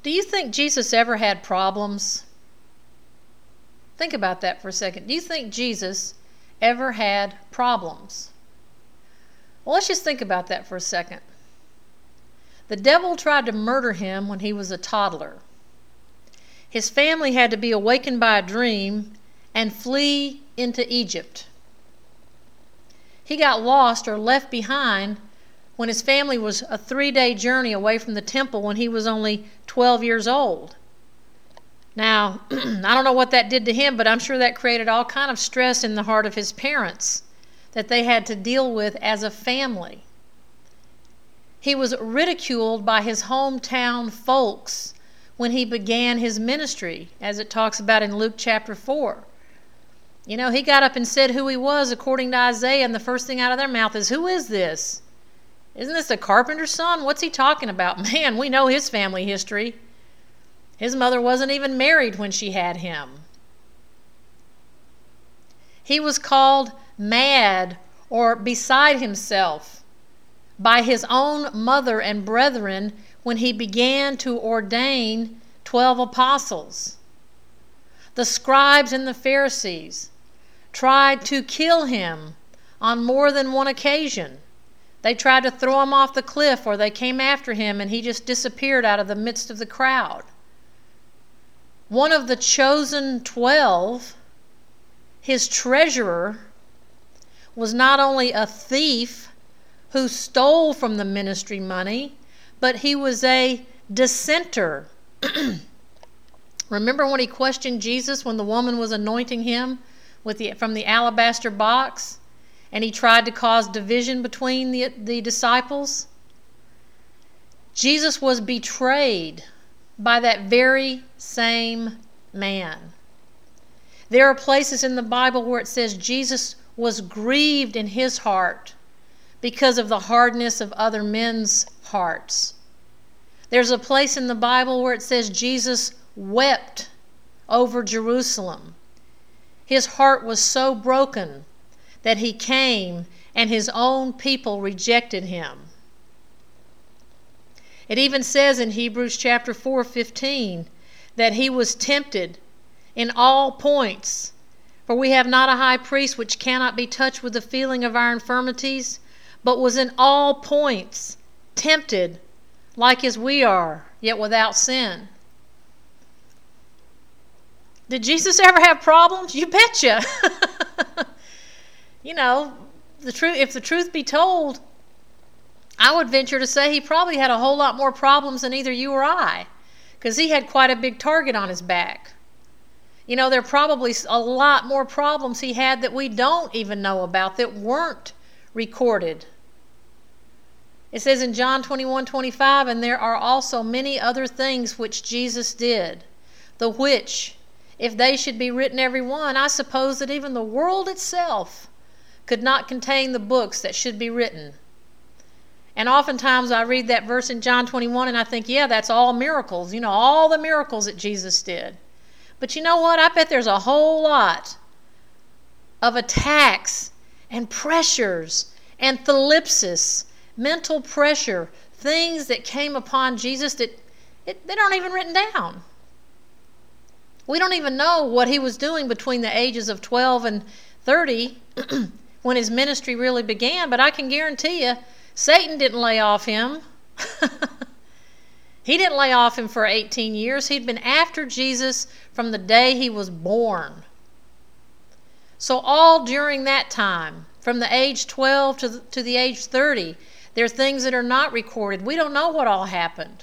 Do you think Jesus ever had problems? Think about that for a second. Do you think Jesus ever had problems? Well, let's just think about that for a second. The devil tried to murder him when he was a toddler. His family had to be awakened by a dream and flee into Egypt. He got lost or left behind when his family was a 3-day journey away from the temple when he was only 12 years old. Now, I don't know what that did to him, but I'm sure that created all kind of stress in the heart of his parents that they had to deal with as a family. He was ridiculed by his hometown folks when he began his ministry, as it talks about in Luke chapter 4. You know, he got up and said who he was according to Isaiah, and the first thing out of their mouth is, "Who is this? Isn't this the carpenter's son? What's he talking about?" Man, we know his family history. His mother wasn't even married when she had him. He was called mad or beside himself by his own mother and brethren when he began to ordain 12 apostles. The scribes and the Pharisees tried to kill him on more than one occasion. They tried to throw him off the cliff, or they came after him and he just disappeared out of the midst of the crowd. One of the chosen 12, his treasurer, was not only a thief who stole from the ministry money, but he was a dissenter. Remember when he questioned Jesus when the woman was anointing him from the alabaster box, and he tried to cause division between the disciples? Jesus was betrayed by that very same man. There are places in the Bible where it says Jesus was grieved in his heart because of the hardness of other men's hearts. There's a place in the Bible where it says Jesus wept over Jerusalem. His heart was so broken that he came and his own people rejected him. It even says in Hebrews chapter 4:15 that he was tempted in all points. For we have not a high priest which cannot be touched with the feeling of our infirmities, but was in all points tempted like as we are, yet without sin. Did Jesus ever have problems? You betcha. You know, if the truth be told, I would venture to say he probably had a whole lot more problems than either you or I, because he had quite a big target on his back. You know, there are probably a lot more problems he had that we don't even know about, that weren't recorded. It says in John 21:25, "And there are also many other things which Jesus did, the which, if they should be written every one, I suppose that even the world itself could not contain the books that should be written." And oftentimes I read that verse in John 21 and I think, yeah, that's all miracles. You know, all the miracles that Jesus did. But you know what? I bet there's a whole lot of attacks and pressures and thlipsis, mental pressure, things that came upon Jesus that they aren't even written down. We don't even know what he was doing between the ages of 12 and 30 when his ministry really began, but I can guarantee you, Satan didn't lay off him. He didn't lay off him for 18 years. He'd been after Jesus from the day he was born. So all during that time, from the age 12 to the age 30, there are things that are not recorded. We don't know what all happened.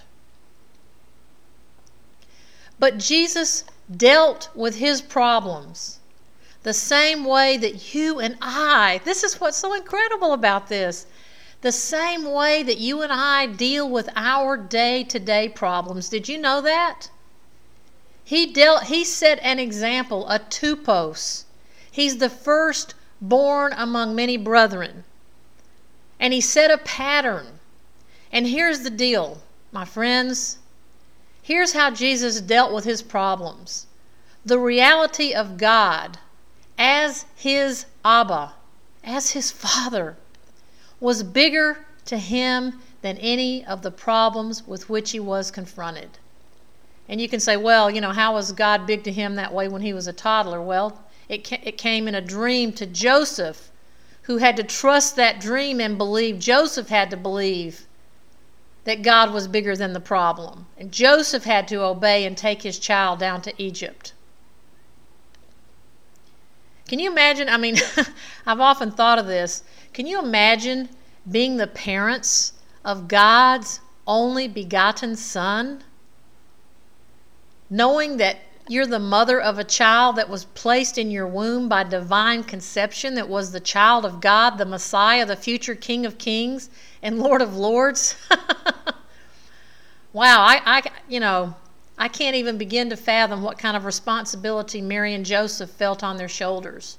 But Jesus dealt with his problems the same way that you and I, this is what's so incredible about this, the same way that you and I deal with our day-to-day problems. Did you know that? He set an example, a tupos. He's the firstborn among many brethren. And he set a pattern. And here's the deal, my friends. Here's how Jesus dealt with his problems. The reality of God as his Abba, as his Father, was bigger to him than any of the problems with which he was confronted. And you can say, well, how was God big to him that way when he was a toddler? Well, it came in a dream to Joseph, who had to trust that dream and believe. Joseph had to believe that God was bigger than the problem. And Joseph had to obey and take his child down to Egypt. Can you imagine? I've often thought of this. Can you imagine being the parents of God's only begotten Son? Knowing that you're the mother of a child that was placed in your womb by divine conception, that was the child of God, the Messiah, the future King of Kings and Lord of Lords. Wow, I can't even begin to fathom what kind of responsibility Mary and Joseph felt on their shoulders.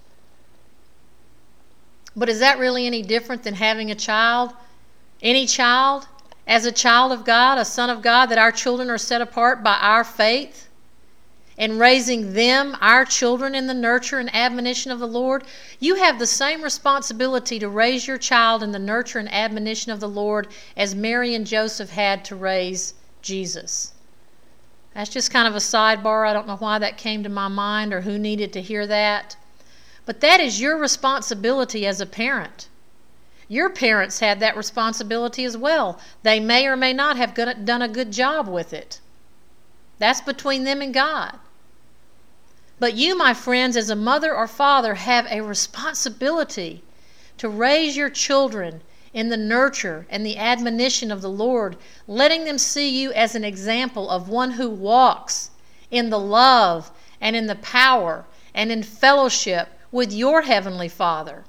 But is that really any different than having a child? Any child? As a child of God, a son of God, that our children are set apart by our faith and raising them, our children, in the nurture and admonition of the Lord. You have the same responsibility to raise your child in the nurture and admonition of the Lord as Mary and Joseph had to raise Jesus. That's just kind of a sidebar. I don't know why that came to my mind or who needed to hear that. But that is your responsibility as a parent. Your parents had that responsibility as well. They may or may not have done a good job with it. That's between them and God. But you, my friends, as a mother or father, have a responsibility to raise your children in the nurture and the admonition of the Lord, letting them see you as an example of one who walks in the love and in the power and in fellowship with your Heavenly Father.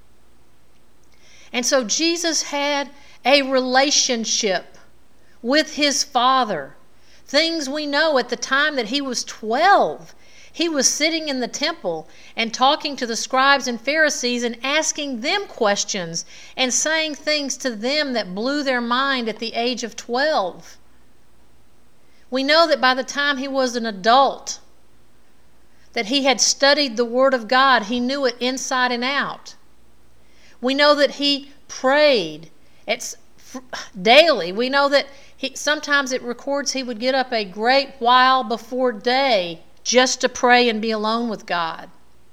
And so Jesus had a relationship with his Father. Things we know at the time that he was 12. He was sitting in the temple and talking to the scribes and Pharisees and asking them questions and saying things to them that blew their mind at the age of 12. We know that by the time he was an adult, that he had studied the Word of God. He knew it inside and out. We know that he prayed daily. We know that sometimes it records he would get up a great while before day just to pray and be alone with God.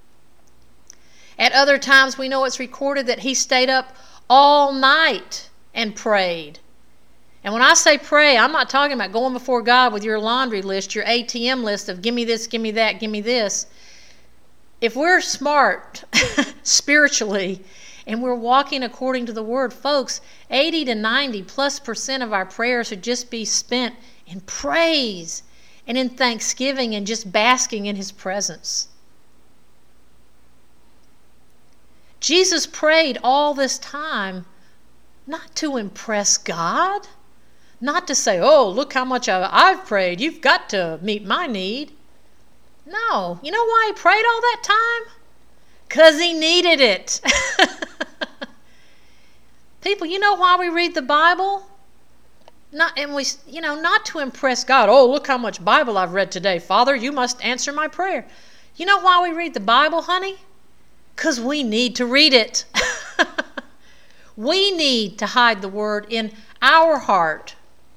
At other times we know it's recorded that he stayed up all night and prayed. And when I say pray, I'm not talking about going before God with your laundry list, your ATM list of give me this, give me that, give me this. If we're smart spiritually and we're walking according to the Word, folks, 80 to 90+% of our prayers should just be spent in praise and in thanksgiving and just basking in his presence. Jesus prayed all this time not to impress God, not to say, oh, look how much I've prayed. You've got to meet my need. No. You know why he prayed all that time? Because he needed it. People, you know why we read the Bible? Not to impress God. Oh, look how much Bible I've read today. Father, you must answer my prayer. You know why we read the Bible, honey? Because we need to read it. We need to hide the Word in our heart.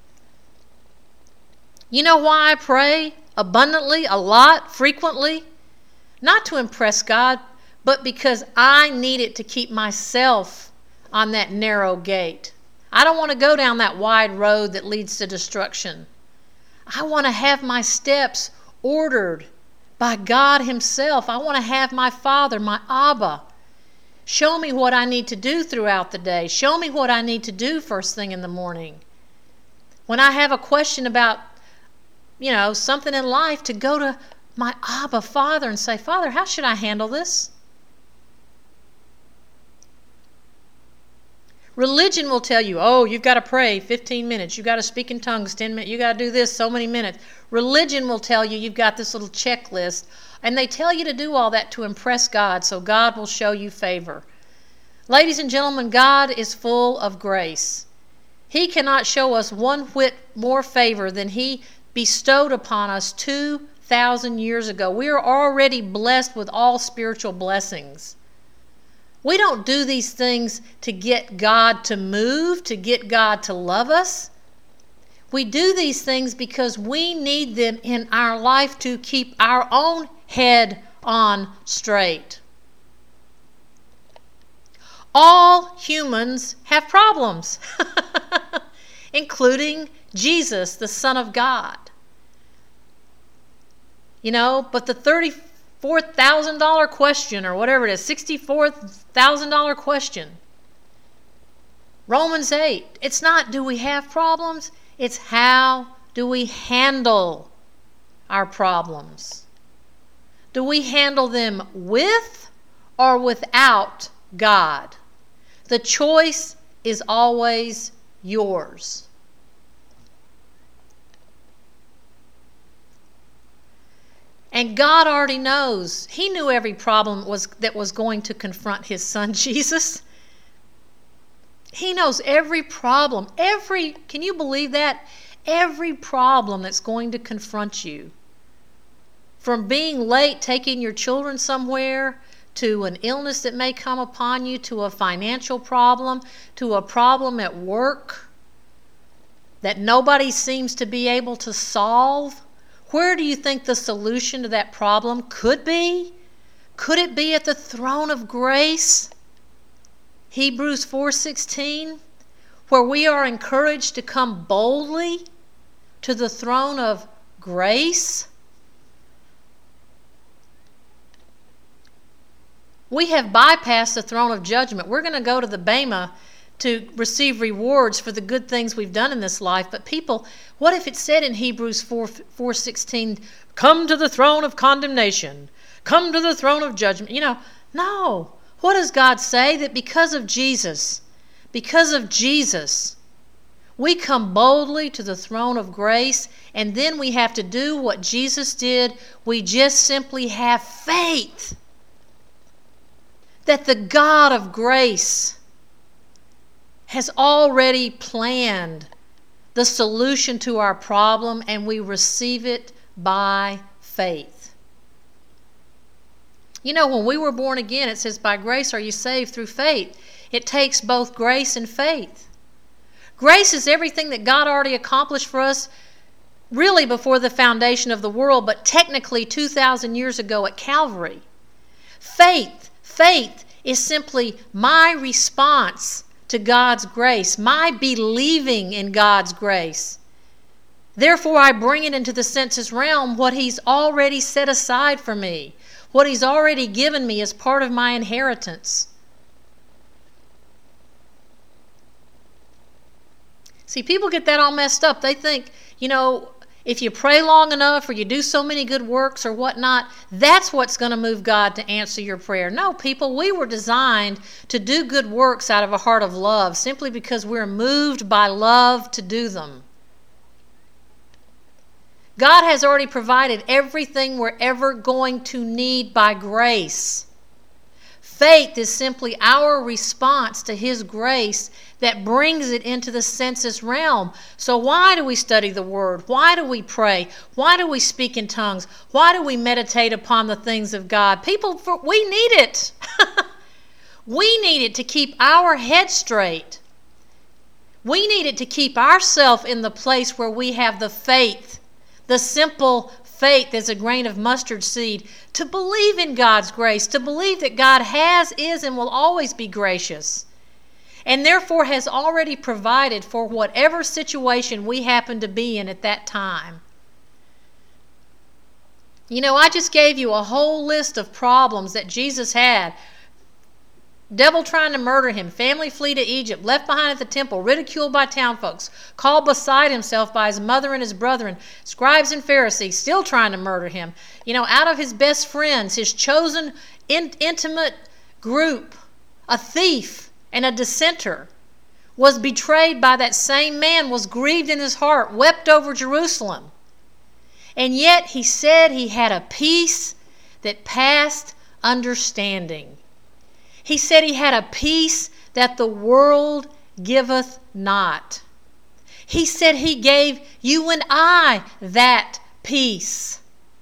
You know why I pray abundantly, a lot, frequently? Not to impress God, but because I need it to keep myself on that narrow gate. I don't want to go down that wide road that leads to destruction. I want to have my steps ordered by God himself. I want to have my Father, my Abba, show me what I need to do throughout the day. Show me what I need to do first thing in the morning. When I have a question about, something in life, to go to my Abba Father and say, Father, how should I handle this? Religion will tell you, oh, you've got to pray 15 minutes. You've got to speak in tongues 10 minutes. You've got to do this so many minutes. Religion will tell you you've got this little checklist. And they tell you to do all that to impress God, so God will show you favor. Ladies and gentlemen, God is full of grace. He cannot show us one whit more favor than he bestowed upon us 2,000 years ago. We are already blessed with all spiritual blessings. We don't do these things to get God to move, to get God to love us. We do these things because we need them in our life to keep our own head on straight. All humans have problems, including Jesus, the Son of God. But the $34,000 question, or whatever it is, $64,000 question, Romans 8, it's not do we have problems, it's how do we handle our problems. Do we handle them with or without God? The choice is always yours. And God already knows. He knew every problem that was going to confront his son Jesus. He knows every problem. Can you believe that? Every problem that's going to confront you. From being late taking your children somewhere, to an illness that may come upon you, to a financial problem, to a problem at work that nobody seems to be able to solve. Where do you think the solution to that problem could be? Could it be at the throne of grace? Hebrews 4:16, where we are encouraged to come boldly to the throne of grace. We have bypassed the throne of judgment. We're going to go to the Bema to receive rewards for the good things we've done in this life. But people, what if it said in Hebrews 4:16, come to the throne of condemnation, come to the throne of judgment? No. What does God say? That because of Jesus, we come boldly to the throne of grace, and then we have to do what Jesus did. We just simply have faith that the God of grace has already planned the solution to our problem, and we receive it by faith. When we were born again, it says, by grace are you saved through faith. It takes both grace and faith. Grace is everything that God already accomplished for us, really before the foundation of the world, but technically 2,000 years ago at Calvary. Faith is simply my response to God's grace, my believing in God's grace. Therefore, I bring it into the senses realm, what He's already set aside for me, what He's already given me as part of my inheritance. See, people get that all messed up. They think, if you pray long enough or you do so many good works or whatnot, that's what's going to move God to answer your prayer. No, people, we were designed to do good works out of a heart of love, simply because we're moved by love to do them. God has already provided everything we're ever going to need by grace. Faith is simply our response to His grace that brings it into the senses realm. So why do we study the Word? Why do we pray? Why do we speak in tongues? Why do we meditate upon the things of God? People, we need it. We need it to keep our head straight. We need it to keep ourselves in the place where we have the faith, the simple faith as a grain of mustard seed, to believe in God's grace, to believe that God has, is, and will always be gracious, and therefore has already provided for whatever situation we happen to be in at that time. I just gave you a whole list of problems that Jesus had. Devil trying to murder him, family flee to Egypt, left behind at the temple, ridiculed by town folks, called beside himself by his mother and his brethren, scribes and Pharisees, still trying to murder him. Out of his best friends, his chosen intimate group, a thief and a dissenter, was betrayed by that same man, was grieved in his heart, wept over Jerusalem. And yet he said he had a peace that passed understanding. He said he had a peace that the world giveth not. He said He gave you and I that peace.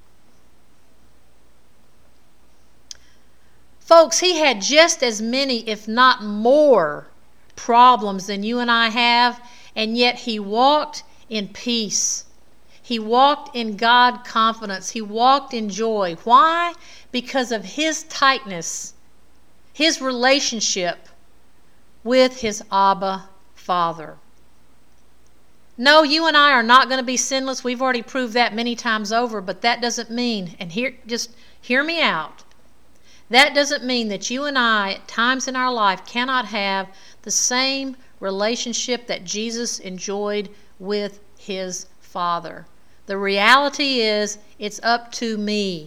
Folks, He had just as many, if not more, problems than you and I have, and yet He walked in peace. He walked in God confidence. He walked in joy. Why? Because of his tightness, his relationship with his Abba Father. No, you and I are not going to be sinless. We've already proved that many times over, but that doesn't mean, and just hear me out, that doesn't mean that you and I, at times in our life, cannot have the same relationship that Jesus enjoyed with his Father. The reality is, it's up to me.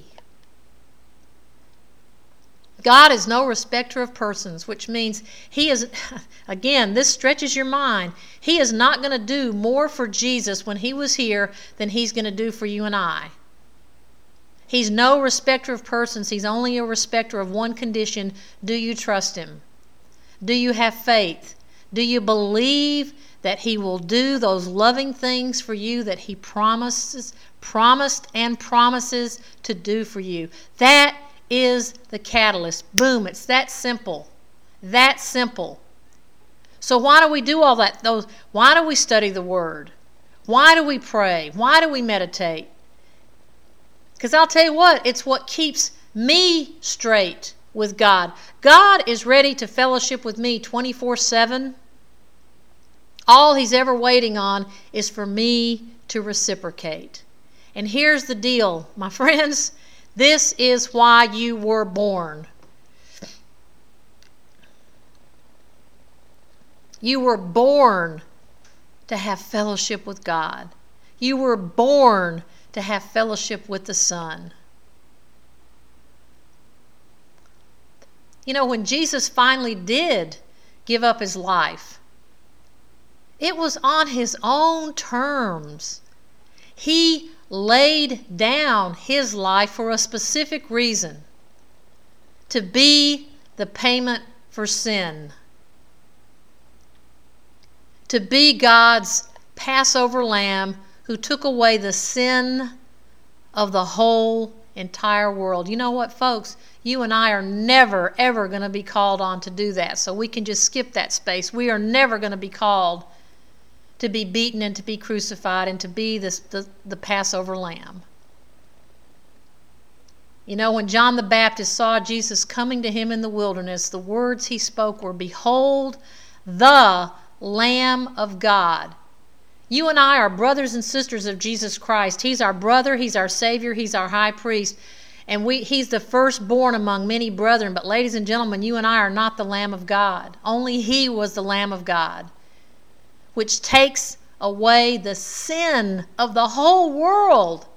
God is no respecter of persons, which means he is, again, this stretches your mind. He is not going to do more for Jesus when he was here than he's going to do for you and I. He's no respecter of persons. He's only a respecter of one condition. Do you trust him? Do you have faith? Do you believe that he will do those loving things for you that he promised and promises to do for you? That is the catalyst. Boom, it's that simple. That simple. So why do we do all that? Why do we study the Word? Why do we pray? Why do we meditate? Because I'll tell you what, it's what keeps me straight with God. God is ready to fellowship with me 24/7. All he's ever waiting on is for me to reciprocate. And here's the deal, my friends. This is why you were born. You were born to have fellowship with God. You were born to have fellowship with the Son. You know, when Jesus finally did give up his life, it was on his own terms. He laid down his life for a specific reason, to be the payment for sin, to be God's Passover lamb who took away the sin of the whole entire world. You know what, folks? You and I are never, ever going to be called on to do that, so we can just skip that space. We are never going to be called to be beaten and to be crucified and to be the Passover lamb. You know, when John the Baptist saw Jesus coming to him in the wilderness, the words he spoke were, "Behold, the Lamb of God." You and I are brothers and sisters of Jesus Christ. He's our brother, he's our Savior, he's our high priest, and he's the firstborn among many brethren. But ladies and gentlemen, you and I are not the Lamb of God. Only he was the Lamb of God, which takes away the sin of the whole world.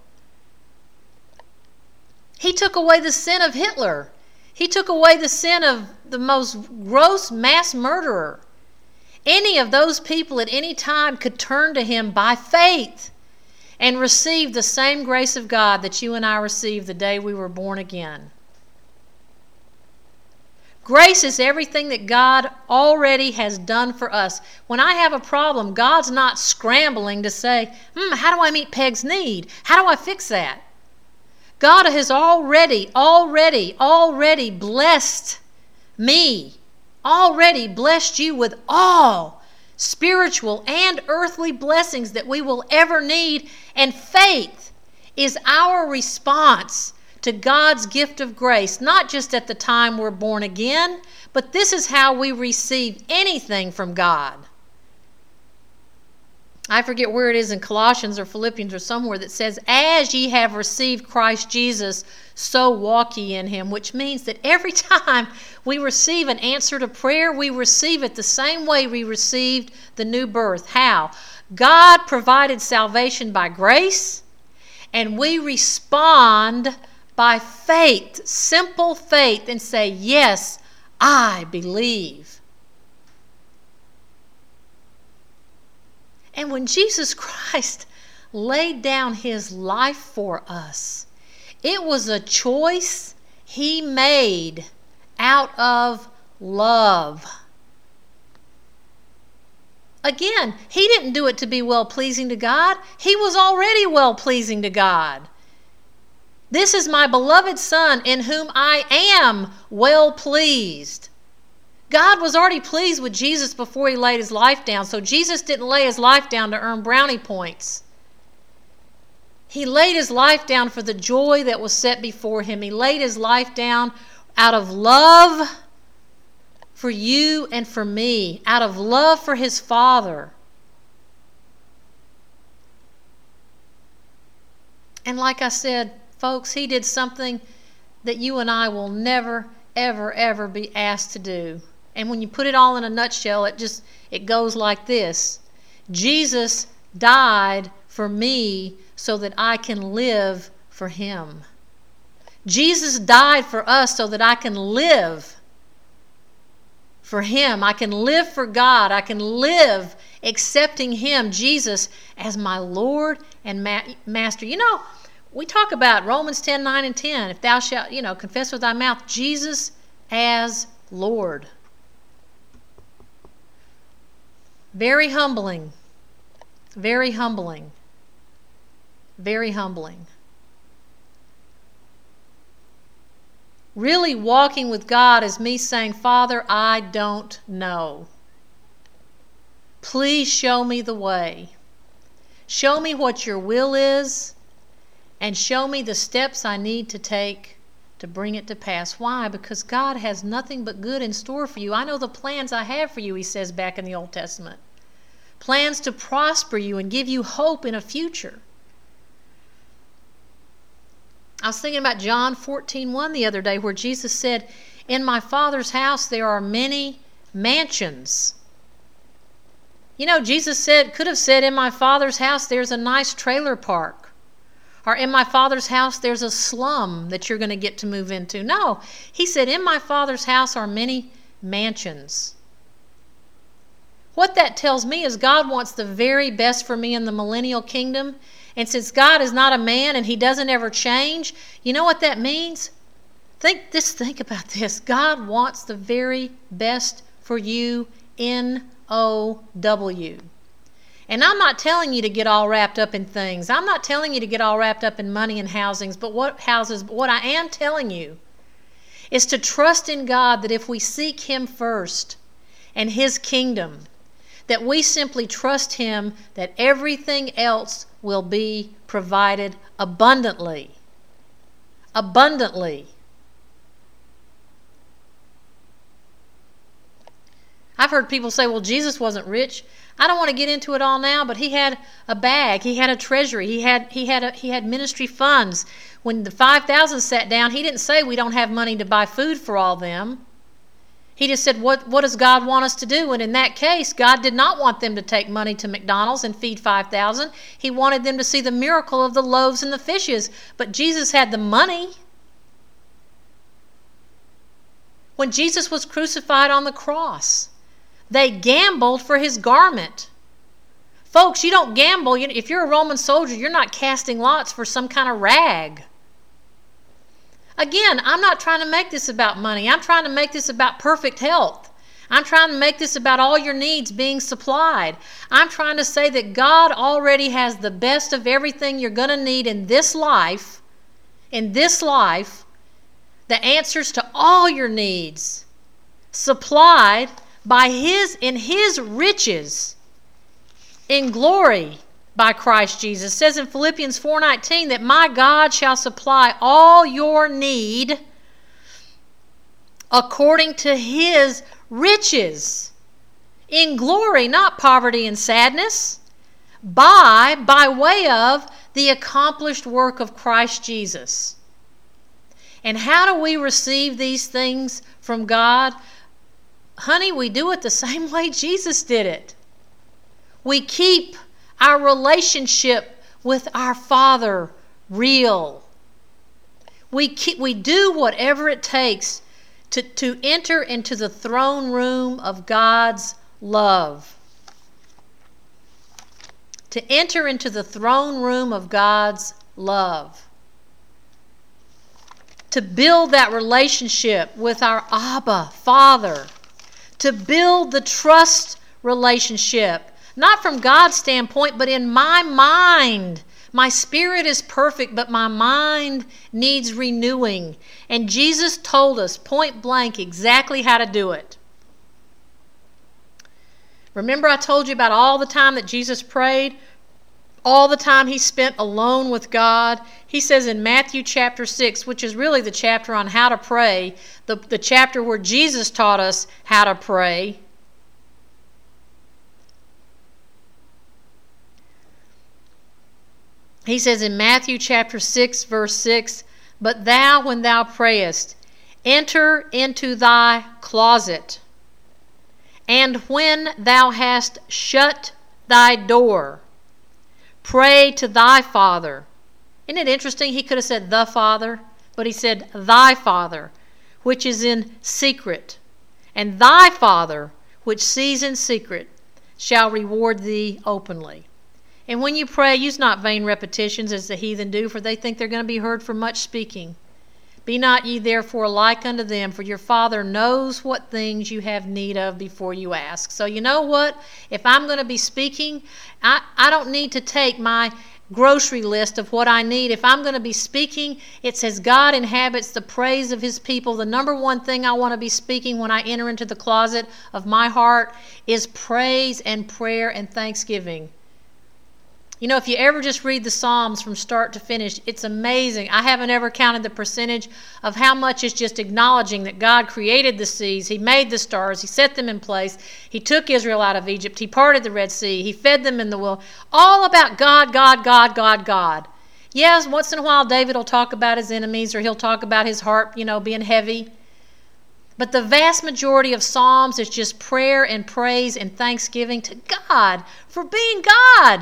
He took away the sin of Hitler. He took away the sin of the most gross mass murderer. Any of those people at any time could turn to him by faith and receive the same grace of God that you and I received the day we were born again. Grace is everything that God already has done for us. When I have a problem, God's not scrambling to say, how do I meet Peg's need? How do I fix that? God has already blessed me, already blessed you with all spiritual and earthly blessings that we will ever need. And faith is our response to God's gift of grace, not just at the time we're born again, but this is how we receive anything from God. I forget where it is in Colossians or Philippians or somewhere that says, "As ye have received Christ Jesus, so walk ye in him," which means that every time we receive an answer to prayer, we receive it the same way we received the new birth. How? God provided salvation by grace, and we respond by faith, simple faith, and say, "Yes, I believe." And when Jesus Christ laid down his life for us, it was a choice he made out of love. Again, he didn't do it to be well-pleasing to God. He was already well-pleasing to God. "This is my beloved Son in whom I am well pleased." God was already pleased with Jesus before he laid his life down. So Jesus didn't lay his life down to earn brownie points. He laid his life down for the joy that was set before him. He laid his life down out of love for you and for me, out of love for his Father. And like I said, folks, he did something that you and I will never, ever, ever be asked to do. And when you put it all in a nutshell, it goes like this. Jesus died for me so that I can live for him. Jesus died for us so that I can live for him. I can live for God. I can live accepting him, Jesus, as my Lord and Master. You know, we talk about Romans 10, 9, and 10. If thou shalt, confess with thy mouth Jesus as Lord. Very humbling. Very humbling. Very humbling. Really walking with God is me saying, Father, I don't know. Please show me the way. Show me what your will is, and show me the steps I need to take to bring it to pass. Why? Because God has nothing but good in store for you. I know the plans I have for you, he says back in the Old Testament. Plans to prosper you and give you hope in a future. I was thinking about John 14:1 the other day, where Jesus said, in my Father's house there are many mansions. Jesus could have said, in my Father's house there's a nice trailer park. Or in my Father's house there's a slum that you're going to get to move into. No, he said, in my Father's house are many mansions. What that tells me is God wants the very best for me in the millennial kingdom. And since God is not a man and he doesn't ever change, you know what that means? Think about this. God wants the very best for you, N-O-W. And I'm not telling you to get all wrapped up in things. I'm not telling you to get all wrapped up in money and housings, but what I am telling you is to trust in God, that if we seek him first and his kingdom, that we simply trust him, that everything else will be provided abundantly. Abundantly. I've heard people say, well, Jesus wasn't rich. I don't want to get into it all now, but he had a bag. He had a treasury. He had ministry funds. When the 5,000 sat down, he didn't say we don't have money to buy food for all them. He just said, what does God want us to do? And in that case, God did not want them to take money to McDonald's and feed 5,000. He wanted them to see the miracle of the loaves and the fishes. But Jesus had the money. When Jesus was crucified on the cross, they gambled for his garment. Folks, you don't gamble. If you're a Roman soldier, you're not casting lots for some kind of rag. Again, I'm not trying to make this about money. I'm trying to make this about perfect health. I'm trying to make this about all your needs being supplied. I'm trying to say that God already has the best of everything you're going to need in this life, the answers to all your needs, supplied by in his riches in glory by Christ Jesus. It says in Philippians 4:19 that my God shall supply all your need according to his riches in glory, not poverty and sadness, by way of the accomplished work of Christ Jesus. And how do we receive these things from God? Honey, we do it the same way Jesus did it. We keep our relationship with our Father real. We do whatever it takes to enter into the throne room of God's love. To enter into the throne room of God's love. To build that relationship with our Abba, Father. To build the trust relationship. Not from God's standpoint, but in my mind. My spirit is perfect, but my mind needs renewing. And Jesus told us point blank exactly how to do it. Remember I told you about all the time that Jesus prayed? All the time he spent alone with God? He says in Matthew chapter 6, which is really the chapter on how to pray, the chapter where Jesus taught us how to pray. He says in Matthew chapter 6, verse 6, "But thou, when thou prayest, enter into thy closet, and when thou hast shut thy door, pray to thy Father." Isn't it interesting? He could have said the Father, but he said thy Father, which is in secret. And thy Father, which sees in secret, shall reward thee openly. And when you pray, use not vain repetitions as the heathen do, for they think they're going to be heard for much speaking. Be not ye therefore like unto them, for your Father knows what things you have need of before you ask. So you know what? If I'm going to be speaking, I don't need to take my grocery list of what I need. If I'm going to be speaking, it says God inhabits the praise of his people. The number one thing I want to be speaking when I enter into the closet of my heart is praise and prayer and thanksgiving. You know, if you ever just read the Psalms from start to finish, it's amazing. I haven't ever counted the percentage of how much is just acknowledging that God created the seas. He made the stars. He set them in place. He took Israel out of Egypt. He parted the Red Sea. He fed them in the wilderness. All about God, God, God, God, God. Yes, once in a while David will talk about his enemies, or he'll talk about his heart, being heavy. But the vast majority of Psalms is just prayer and praise and thanksgiving to God for being God.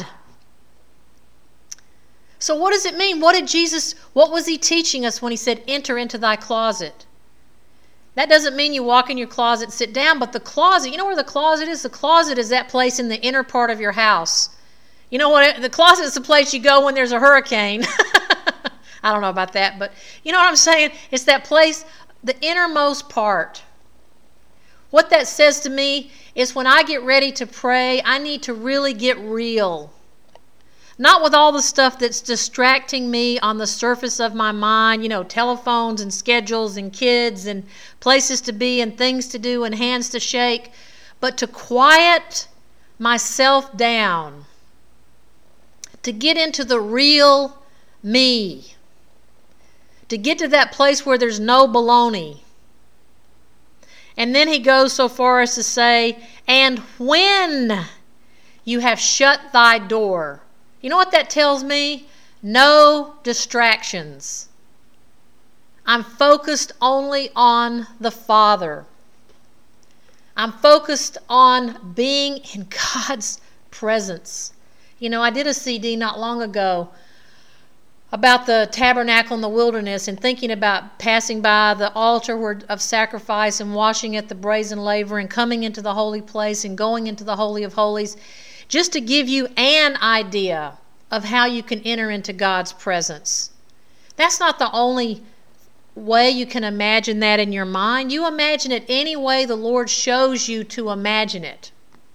So what does it mean? What was he teaching us when he said, enter into thy closet? That doesn't mean you walk in your closet, sit down, but the closet, you know where the closet is? The closet is that place in the inner part of your house. You know what? The closet is the place you go when there's a hurricane. I don't know about that, but you know what I'm saying? It's that place, the innermost part. What that says to me is when I get ready to pray, I need to really get real. Not with all the stuff that's distracting me on the surface of my mind, telephones and schedules and kids and places to be and things to do and hands to shake, but to quiet myself down, to get into the real me, to get to that place where there's no baloney. And then he goes so far as to say, and when you have shut thy door. You know what that tells me? No distractions. I'm focused only on the Father. I'm focused on being in God's presence. I did a CD not long ago about the tabernacle in the wilderness and thinking about passing by the altar of sacrifice and washing at the brazen laver and coming into the holy place and going into the Holy of Holies, just to give you an idea of how you can enter into God's presence. That's not the only way you can imagine that in your mind. You imagine it any way the Lord shows you to imagine it.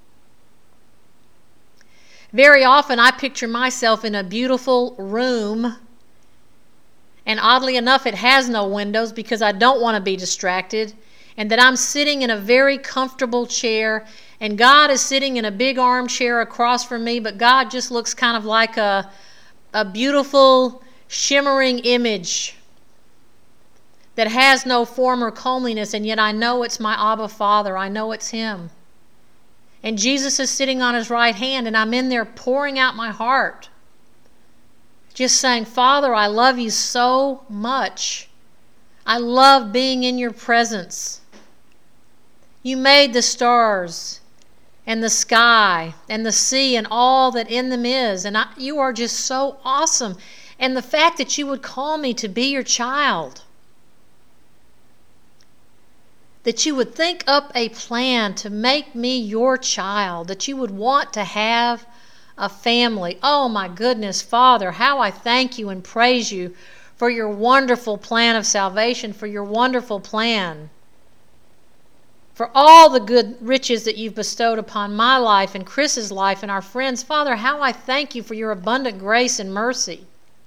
Very often I picture myself in a beautiful room, and oddly enough it has no windows because I don't want to be distracted, and that I'm sitting in a very comfortable chair, and God is sitting in a big armchair across from me, but God just looks kind of like a beautiful shimmering image that has no form or comeliness, and yet I know it's my Abba Father. I know it's Him. And Jesus is sitting on His right hand, and I'm in there pouring out my heart, just saying, Father, I love you so much. I love being in your presence. You made the stars and the sky and the sea and all that in them is, and you are just so awesome. And the fact that you would call me to be your child, that you would think up a plan to make me your child, that you would want to have a family. Oh my goodness, Father, how I thank you and praise you for your wonderful plan of salvation, for your wonderful plan, for all the good riches that you've bestowed upon my life and Chris's life and our friends. Father, how I thank you for your abundant grace and mercy.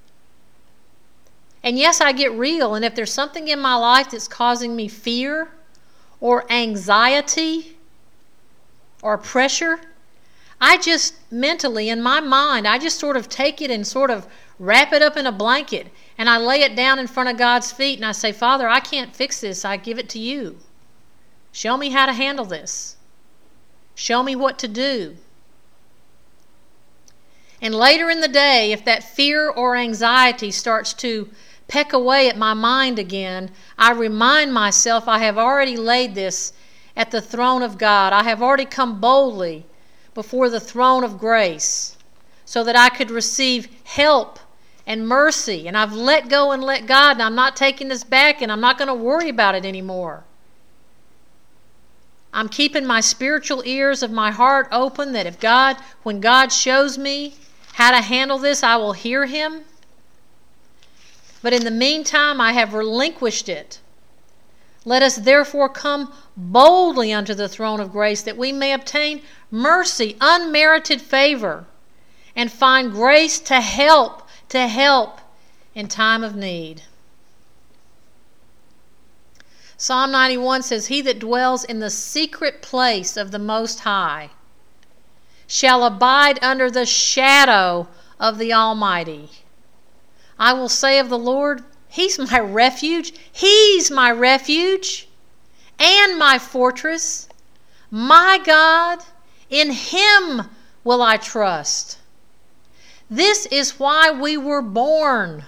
And yes, I get real, and if there's something in my life that's causing me fear or anxiety or pressure, I just mentally, in my mind, I just sort of take it and sort of wrap it up in a blanket, and I lay it down in front of God's feet, and I say, Father, I can't fix this. I give it to you. Show me how to handle this. Show me what to do. And later in the day, if that fear or anxiety starts to peck away at my mind again, I remind myself I have already laid this at the throne of God. I have already come boldly before the throne of grace so that I could receive help and mercy. And I've let go and let God, and I'm not taking this back, and I'm not going to worry about it anymore. I'm keeping my spiritual ears of my heart open that when God shows me how to handle this, I will hear Him. But in the meantime, I have relinquished it. Let us therefore come boldly unto the throne of grace, that we may obtain mercy, unmerited favor, and find grace to help in time of need. Psalm 91 says, He that dwells in the secret place of the Most High shall abide under the shadow of the Almighty. I will say of the Lord, He's my refuge. He's my refuge and my fortress. My God, in Him will I trust. This is why we were born.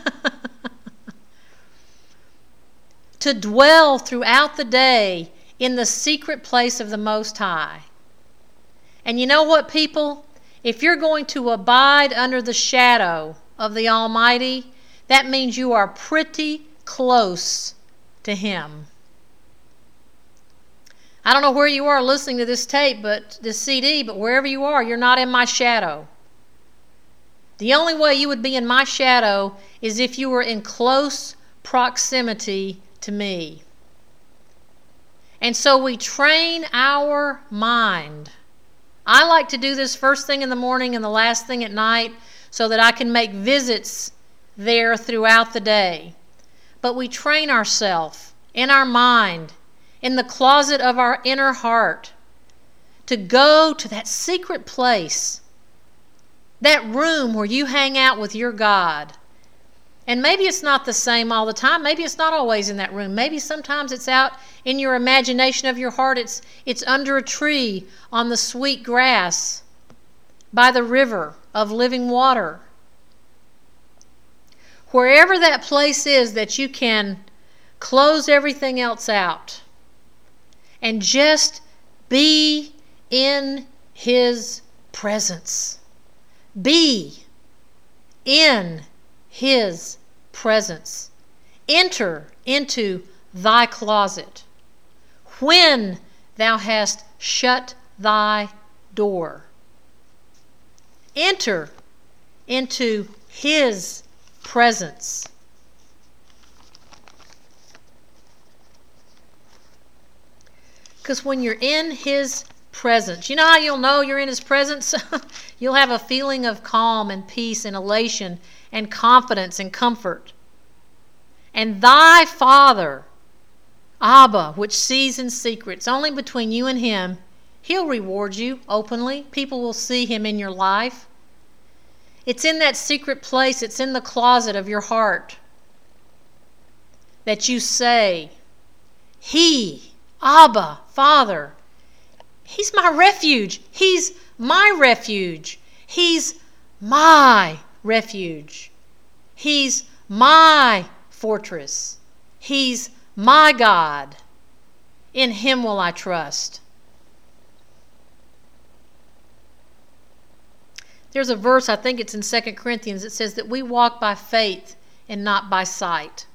To dwell throughout the day in the secret place of the Most High. And you know what, people? If you're going to abide under the shadow of the Almighty, that means you are pretty close to Him. I don't know where you are listening to this tape, this CD, but wherever you are, you're not in my shadow. The only way you would be in my shadow is if you were in close proximity to me. And so we train our mind. I like to do this first thing in the morning and the last thing at night so that I can make visits there throughout the day. But we train ourselves in our mind, in the closet of our inner heart, to go to that secret place, that room where you hang out with your God. And maybe it's not the same all the time. Maybe it's not always in that room. Maybe sometimes it's out in your imagination of your heart. It's under a tree on the sweet grass by the river of living water. Wherever that place is that you can close everything else out and just be in His presence. Be in His presence. Enter into thy closet when thou hast shut thy door. Enter into His presence. Because when you're in His presence, you know how you'll know you're in His presence? You'll have a feeling of calm and peace and elation and confidence and comfort. And thy Father, Abba, which sees in secret, it's only between you and Him, He'll reward you openly. People will see Him in your life. It's in that secret place, it's in the closet of your heart that you say, He, Abba, Father, He's my refuge. He's my refuge. He's my refuge. He's my fortress. He's my God. In Him will I trust. There's a verse, I think it's in 2 Corinthians, it says that we walk by faith and not by sight.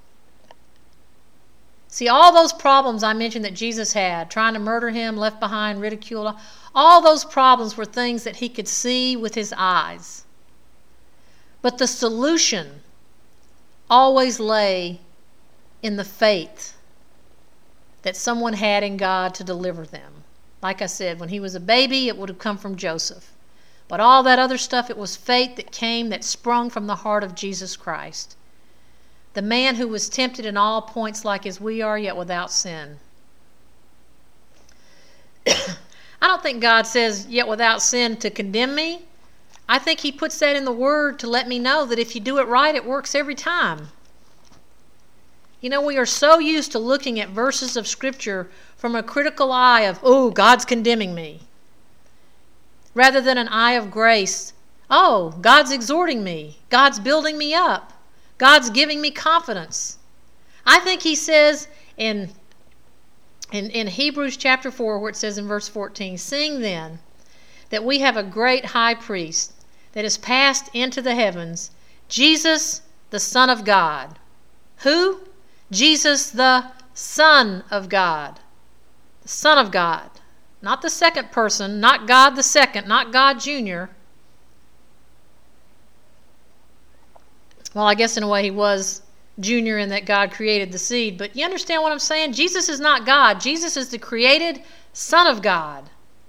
See, all those problems I mentioned that Jesus had, trying to murder Him, left behind, ridiculed, all those problems were things that He could see with His eyes. But the solution always lay in the faith that someone had in God to deliver them. Like I said, when He was a baby, it would have come from Joseph. But all that other stuff, it was faith that sprung from the heart of Jesus Christ. The man who was tempted in all points like as we are, yet without sin. I don't think God says, yet without sin, to condemn me. I think he puts that in the Word to let me know that if you do it right, it works every time. You know, we are so used to looking at verses of Scripture from a critical eye of, oh, God's condemning me, rather than an eye of grace. Oh, God's exhorting me. God's building me up. God's giving me confidence. I think he says in Hebrews chapter 4, where it says in verse 14, "Seeing then that we have a great high priest that is passed into the heavens, Jesus, the Son of God." Who? Jesus, the Son of God. The Son of God. Not the second person, not God the second, not God Jr. Well, I guess in a way he was Junior in that God created the seed, but you understand what I'm saying? Jesus is not God. Jesus is the created Son of God.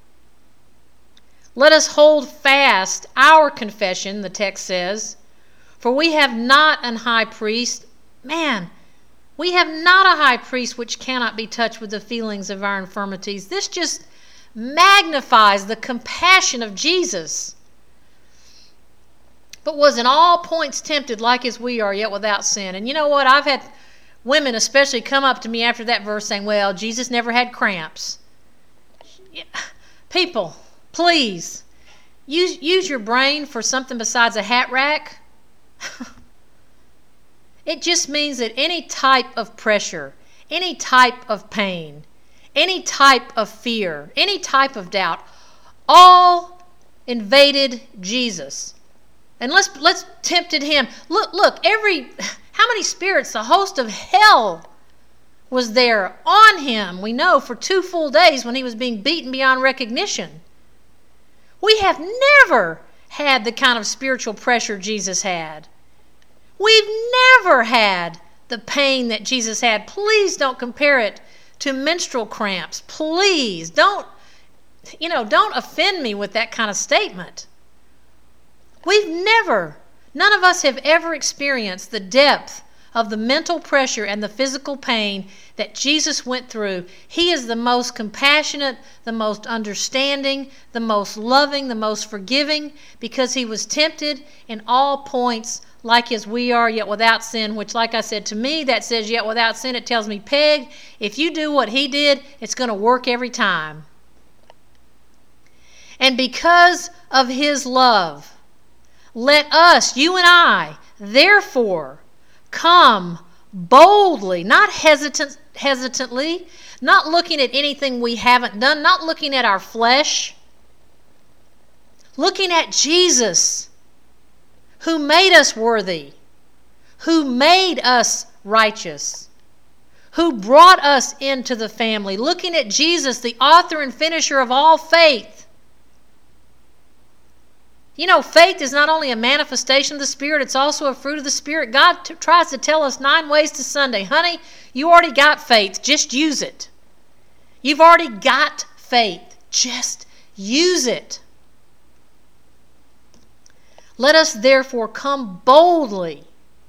Let us hold fast our confession, the text says, for we have not an high priest. Man, we have not a high priest which cannot be touched with the feelings of our infirmities. This just magnifies the compassion of Jesus. But was in all points tempted like as we are, yet without sin. And you know what? I've had women especially come up to me after that verse saying, well, Jesus never had cramps. People, please, use your brain for something besides a hat rack. It just means that any type of pressure, any type of pain, any type of fear, any type of doubt, all invaded Jesus. And let's tempted him. Look, how many spirits, the host of hell was there on him, we know, for 2 full days when he was being beaten beyond recognition. We have never had the kind of spiritual pressure Jesus had. We've never had the pain that Jesus had. Please don't compare it to menstrual cramps. Please don't offend me with that kind of statement. None of us have ever experienced the depth of the mental pressure and the physical pain that Jesus went through. He is the most compassionate, the most understanding, the most loving, the most forgiving, because he was tempted in all points like as we are, yet without sin, which, like I said, to me, that says yet without sin. It tells me, Peg, if you do what he did, it's going to work every time. And because of his love, let us, you and I, therefore, come boldly, not hesitantly, not looking at anything we haven't done, not looking at our flesh, looking at Jesus, who made us worthy, who made us righteous, who brought us into the family, looking at Jesus, the author and finisher of all faith. You know, faith is not only a manifestation of the Spirit, it's also a fruit of the Spirit. God tries to tell us 9 ways to Sunday. Honey, you already got faith. Just use it. You've already got faith. Just use it. Let us therefore come boldly.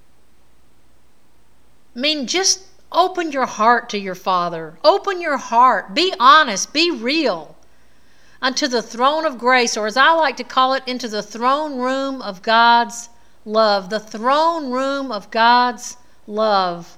I mean, just open your heart to your Father. Open your heart. Be honest. Be real. Unto the throne of grace, or as I like to call it, into the throne room of God's love. The throne room of God's love.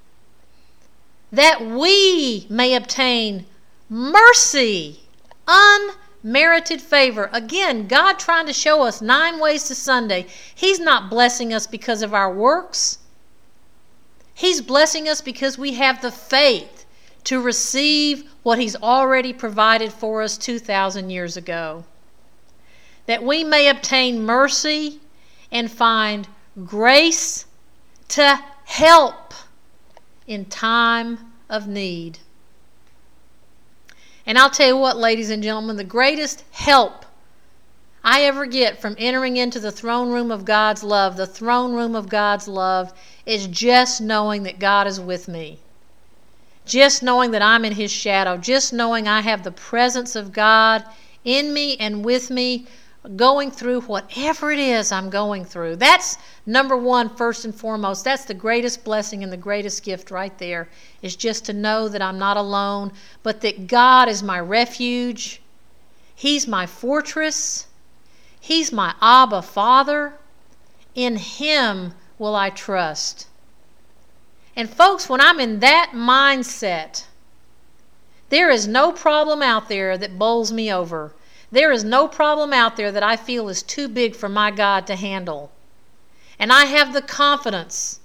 That we may obtain mercy, unmerited favor. Again, God trying to show us 9 ways to Sunday. He's not blessing us because of our works. He's blessing us because we have the faith to receive what he's already provided for us 2,000 years ago. That we may obtain mercy and find grace to help in time of need. And I'll tell you what, ladies and gentlemen, the greatest help I ever get from entering into the throne room of God's love, the throne room of God's love, is just knowing that God is with me. Just knowing that I'm in his shadow. Just knowing I have the presence of God in me and with me, going through whatever it is I'm going through. That's number 1, first and foremost. That's the greatest blessing and the greatest gift right there, is just to know that I'm not alone, but that God is my refuge He's my fortress. He's my Abba Father. In Him will I trust. And folks, when I'm in that mindset, there is no problem out there that bowls me over. There is no problem out there that I feel is too big for my God to handle. And I have the confidence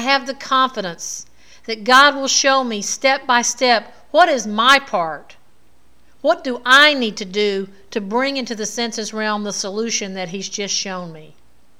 that God will show me step by step what is my part. What do I need to do to bring into the senses realm the solution that He's just shown me?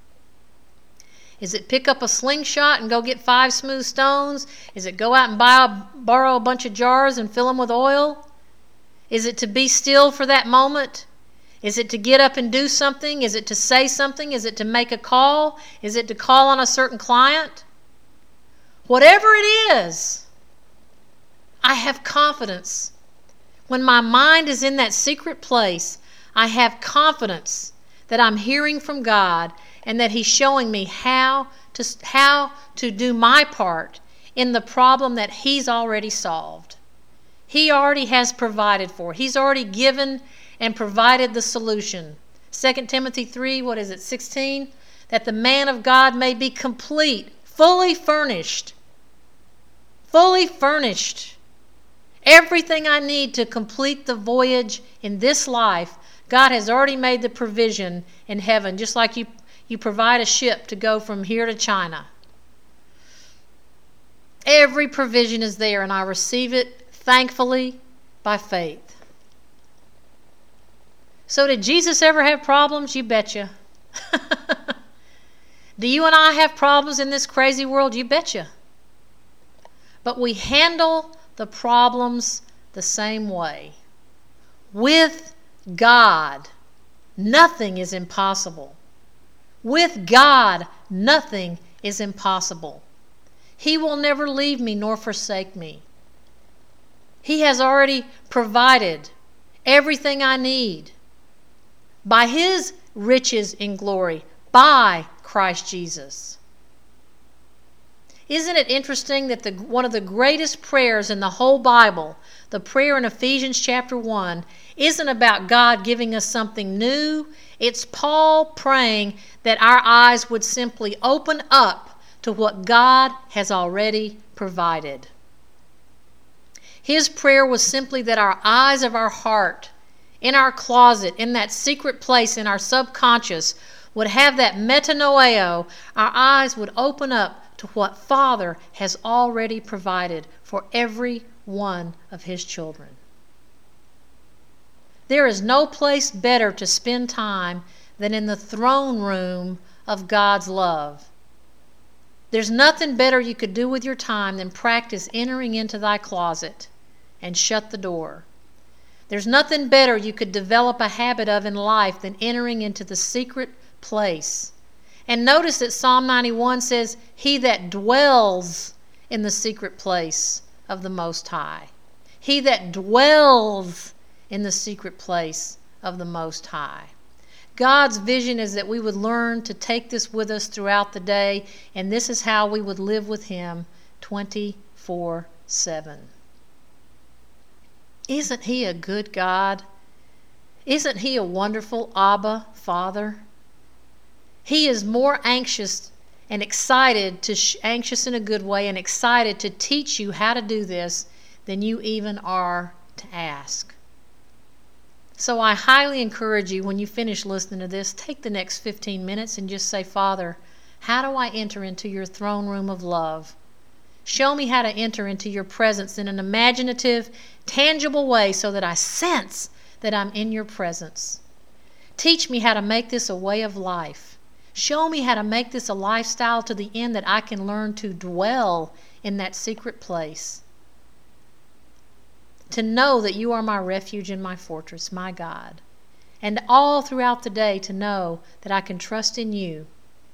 Is it pick up a slingshot and go get 5 smooth stones? Is it go out and borrow a bunch of jars and fill them with oil? Is it to be still for that moment? Is it to get up and do something? Is it to say something? Is it to make a call? Is it to call on a certain client? Whatever it is, I have confidence. When my mind is in that secret place, I have confidence that I'm hearing from God and that He's showing me how to do my part in the problem that He's already solved. He already has provided for. He's already given and provided the solution. 2 Timothy 3, 16? That the man of God may be complete, fully furnished. Fully furnished. Everything I need to complete the voyage in this life, God has already made the provision in heaven, just like you provide a ship to go from here to China. Every provision is there, and I receive it thankfully by faith. So did Jesus ever have problems? You betcha. Do you and I have problems in this crazy world? You betcha. But we handle the problems the same way. With God, nothing is impossible. With God, nothing is impossible. He will never leave me nor forsake me. He has already provided everything I need by His riches in glory, by Christ Jesus. Isn't it interesting that one of the greatest prayers in the whole Bible, the prayer in Ephesians chapter 1, isn't about God giving us something new. It's Paul praying that our eyes would simply open up to what God has already provided. His prayer was simply that our eyes of our heart, in our closet, in that secret place in our subconscious, would have that metanoeo. Our eyes would open up to what Father has already provided for every one of His children. There is no place better to spend time than in the throne room of God's love. There's nothing better you could do with your time than practice entering into thy closet and shut the door. There's nothing better you could develop a habit of in life than entering into the secret place. And notice that Psalm 91 says, He that dwells in the secret place of the Most High. He that dwells in the secret place of the Most High. God's vision is that we would learn to take this with us throughout the day, and this is how we would live with Him 24/7. Isn't He a good God? Isn't He a wonderful Abba Father? He is more anxious and excited, anxious in a good way, and excited to teach you how to do this than you even are to ask. So I highly encourage you, when you finish listening to this, take the next 15 minutes and just say, Father, how do I enter into your throne room of love? Show me how to enter into your presence in an imaginative, tangible way so that I sense that I'm in your presence. Teach me how to make this a way of life. Show me how to make this a lifestyle to the end that I can learn to dwell in that secret place. To know that you are my refuge and my fortress, my God. And all throughout the day to know that I can trust in you.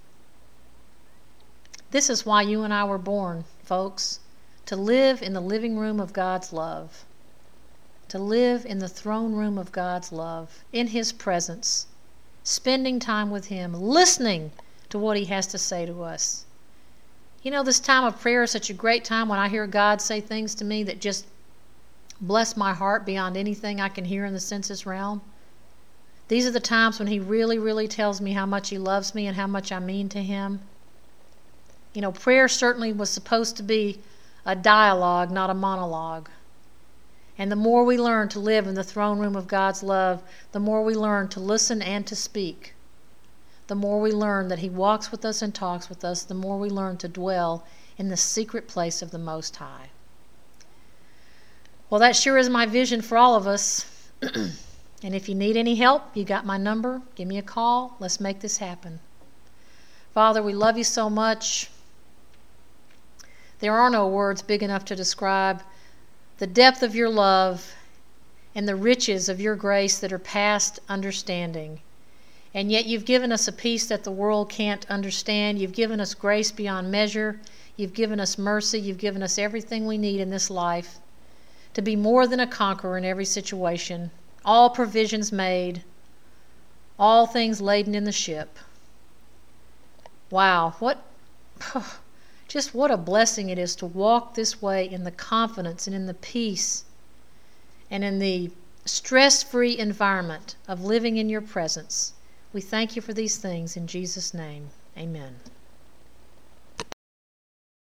This is why you and I were born, folks. To live in the living room of God's love. To live in the throne room of God's love. In His presence. Spending time with Him. Listening to what He has to say to us. You know, this time of prayer is such a great time when I hear God say things to me that just bless my heart beyond anything I can hear in the senses realm. These are the times when he really, really tells me how much he loves me and how much I mean to him. You know, prayer certainly was supposed to be a dialogue, not a monologue. And the more we learn to live in the throne room of God's love, the more we learn to listen and to speak. The more we learn that he walks with us and talks with us, the more we learn to dwell in the secret place of the Most High. Well, that sure is my vision for all of us. And if you need any help, you got my number. Give me a call. Let's make this happen. Father, we love you so much. There are no words big enough to describe the depth of your love and the riches of your grace that are past understanding. And yet you've given us a peace that the world can't understand. You've given us grace beyond measure. You've given us mercy. You've given us everything we need in this life to be more than a conqueror in every situation. All provisions made, all things laden in the ship. Wow, just what a blessing it is to walk this way in the confidence and in the peace and in the stress-free environment of living in your presence. We thank you for these things in Jesus' name. Amen.